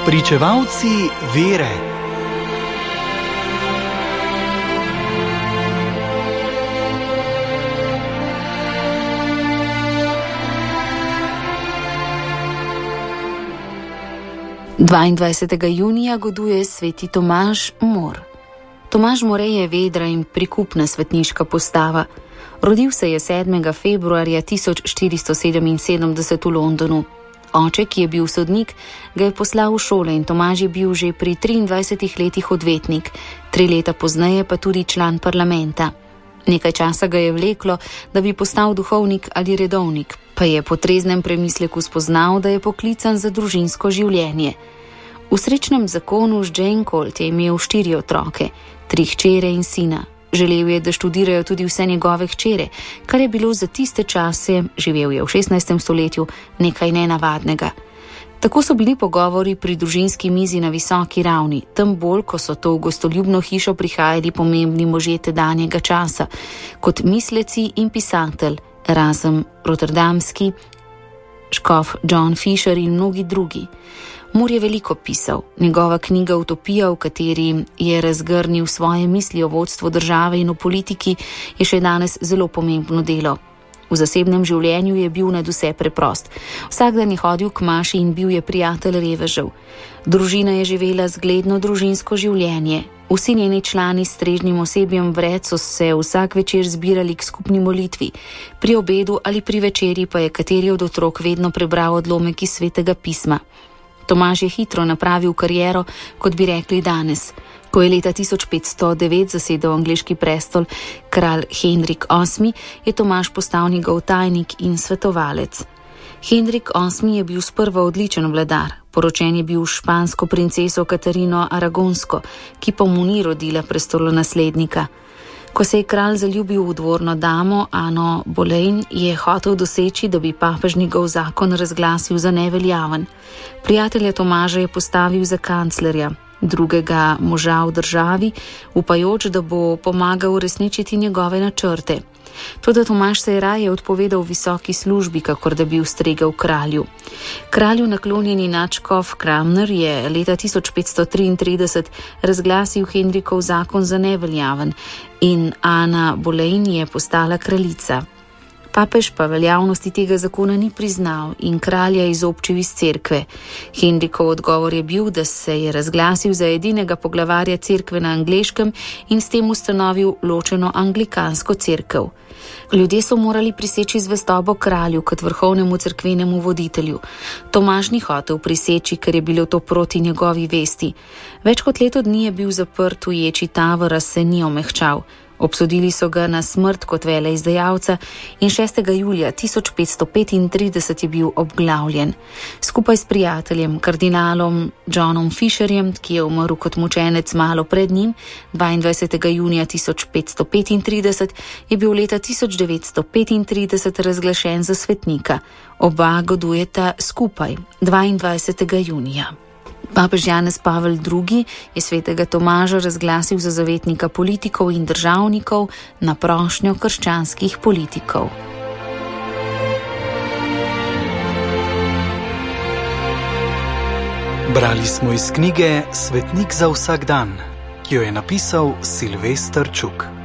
Pričevalci vere. Dvaindvajsetega junija goduje sveti Tomaž More. Tomaž More je vedra in prikupna svetniška postava. Rodil se je 7. februarja 1477 v Londonu. Oče, ki je bil sodnik, ga je poslal v šole in Tomaž je bil že pri 23 letih odvetnik, 3 leta pozneje pa tudi član parlamenta. Nekaj časa ga je vleklo, da bi postal duhovnik ali redovnik, pa je po treznem premisleku spoznal, da je poklican za družinsko življenje. V srečnem zakonu z Jane Colt je imel 4 otroke, 3 hčere in sina. Želel je, da študirajo tudi vse njegove hčere, kar je bilo za tiste čase, živel je v 16. stoletju, nekaj nenavadnega. Tako so bili pogovori pri družinski mizi na visoki ravni, tem bolj, ko so to v gostoljubno hišo prihajali pomembni možje tedanjega časa, kot misleci in pisatelj, Erasm Rotterdamski, škof John Fisher in mnogi drugi. More je veliko pisal. Njegova knjiga Utopija, v kateri je razgrnil svoje misli o vodstvu države in o politiki, je še danes zelo pomembno delo. V zasebnem življenju je bil nadvse preprost. Vsak dan je hodil k maši in bil je prijatelj revežev. Družina je živela zgledno družinsko življenje. Vsi njeni člani s strežnim osebjem vred so se vsak večer zbirali k skupni molitvi. Pri obedu ali pri večeri pa je kateri od otrok vedno prebral odlomek iz svetega pisma. Tomaž je hitro napravil kariero, kot bi rekli danes. Ko je leta 1509 zasedel angleški prestol kralj Henrik VIII, je Tomaž postal njegov tajnik in svetovalec. Henrik VIII je bil sprva odličen vladar. Poročen je bil špansko princeso Katarino Aragonsko, ki pa mu ni rodila prestolonaslednika. Ko se je kralj zaljubil v dvorno damo Ano Boleyn, je hotel doseči, da bi papež njegov zakon razglasil za neveljaven. Prijatelja Tomaža je postavil za kanclerja, drugega moža v državi, upajoč, da bo pomagal uresničiti njegove načrte. Toda Tomaž se je raje odpovedal visoki službi, kakor da bi ustregel kralju. Kralju naklonjeni nadškof Cranmer je leta 1533 razglasil Henrikov zakon za neveljaven in Ana Boleyn je postala kraljica. Papež pa veljavnosti tega zakona ni priznal in kralja izobčil iz cerkve. Henrikov odgovor je bil, da se je razglasil za edinega poglavarja cerkve na angleškem in s tem ustanovil ločeno anglikansko cerkev. Ljudje so morali priseči zvestobo kralju kot vrhovnemu cerkvenemu voditelju. Tomaž ni hotel priseči, ker je bilo to proti njegovi vesti. Več kot leto dni je bil zaprt v ječi Tavor, a se ni omehčal. Obsodili so ga na smrt kot veleizdajalca in 6. julija 1535 je bil obglavljen. Skupaj s prijateljem, kardinalom Johnom Fisherjem, ki je umrl kot mučenec malo pred njim, 22. junija 1535, je bil leta 1935 razglašen za svetnika. Oba godujeta skupaj 22. junija. Papež Janez Pavel II. Je svetega Tomaža razglasil za zavetnika politikov in državnikov na prošnjo krščanskih politikov. Brali smo iz knjige Svetnik za vsak dan, ki jo je napisal Silvester Čuk.